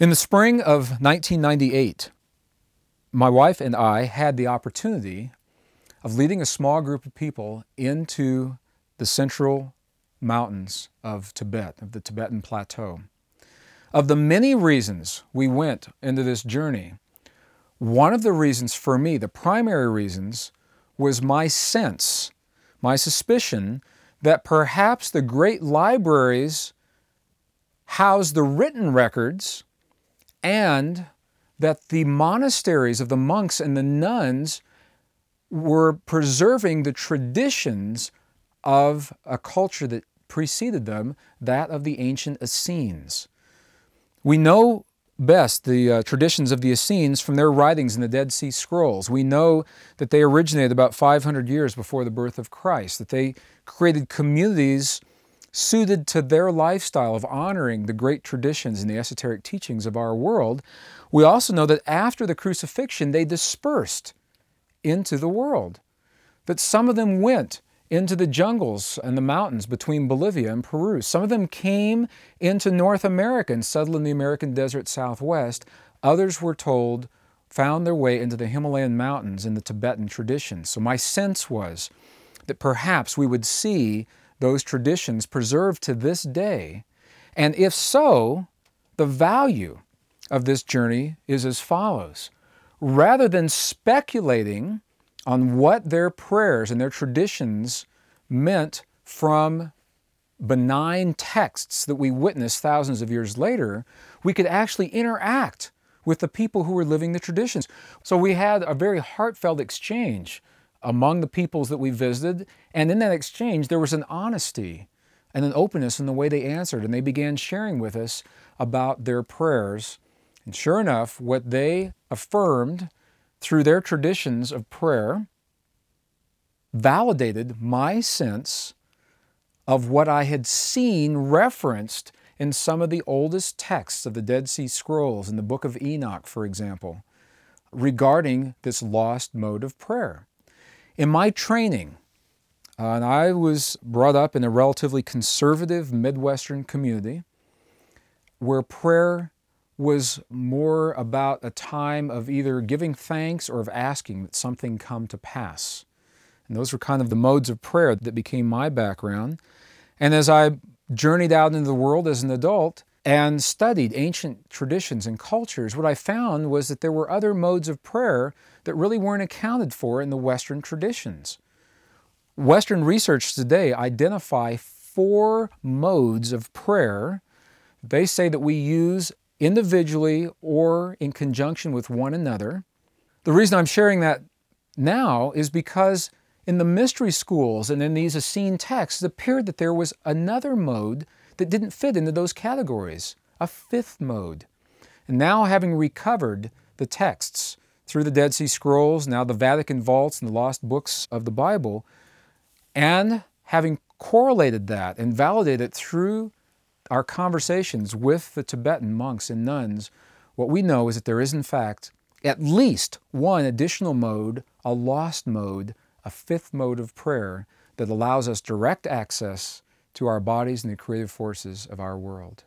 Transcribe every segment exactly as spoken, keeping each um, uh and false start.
In the spring of nineteen ninety-eight, my wife and I had the opportunity of leading a small group of people into the central mountains of Tibet, of the Tibetan Plateau. Of the many reasons we went into this journey, one of the reasons for me, the primary reasons, was my sense, my suspicion that perhaps the great libraries house the written records and that the monasteries of the monks and the nuns were preserving the traditions of a culture that preceded them, that of the ancient Essenes. We know best the uh, traditions of the Essenes from their writings in the Dead Sea Scrolls. We know that they originated about five hundred years before the birth of Christ, that they created communities suited to their lifestyle of honoring the great traditions and the esoteric teachings of our world. We also know that after the crucifixion, they dispersed into the world, that some of them went into the jungles and the mountains between Bolivia and Peru. Some of them came into North America and settled in the American desert Southwest. Others, were told, found their way into the Himalayan mountains in the Tibetan traditions. So my sense was that perhaps we would see those traditions preserved to this day. And if so, the value of this journey is as follows. Rather than speculating on what their prayers and their traditions meant from benign texts that we witness thousands of years later, we could actually interact with the people who were living the traditions. So we had a very heartfelt exchange among the peoples that we visited, and in that exchange there was an honesty and an openness in the way they answered, and they began sharing with us about their prayers. And sure enough, what they affirmed through their traditions of prayer validated my sense of what I had seen referenced in some of the oldest texts of the Dead Sea Scrolls, in the Book of Enoch, for example, regarding this lost mode of prayer. In my training, uh, and I was brought up in a relatively conservative Midwestern community where prayer was more about a time of either giving thanks or of asking that something come to pass. And those were kind of the modes of prayer that became my background. And as I journeyed out into the world as an adult and studied ancient traditions and cultures, what I found was that there were other modes of prayer that really weren't accounted for in the Western traditions. Western research today identify four modes of prayer. They say that we use individually or in conjunction with one another. The reason I'm sharing that now is because in the mystery schools and in these Essene texts, it appeared that there was another mode that didn't fit into those categories, a fifth mode. And now, having recovered the texts through the Dead Sea Scrolls, now the Vatican vaults and the lost books of the Bible, and having correlated that and validated it through our conversations with the Tibetan monks and nuns, what we know is that there is, in fact, at least one additional mode, a lost mode, a fifth mode of prayer that allows us direct access to our bodies and the creative forces of our world.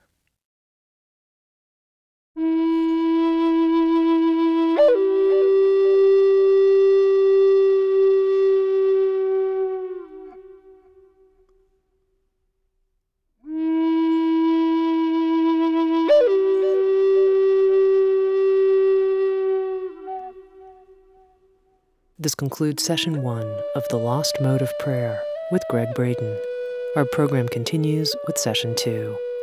This concludes session one of The Lost Mode of Prayer with Gregg Braden. Our program continues with session two.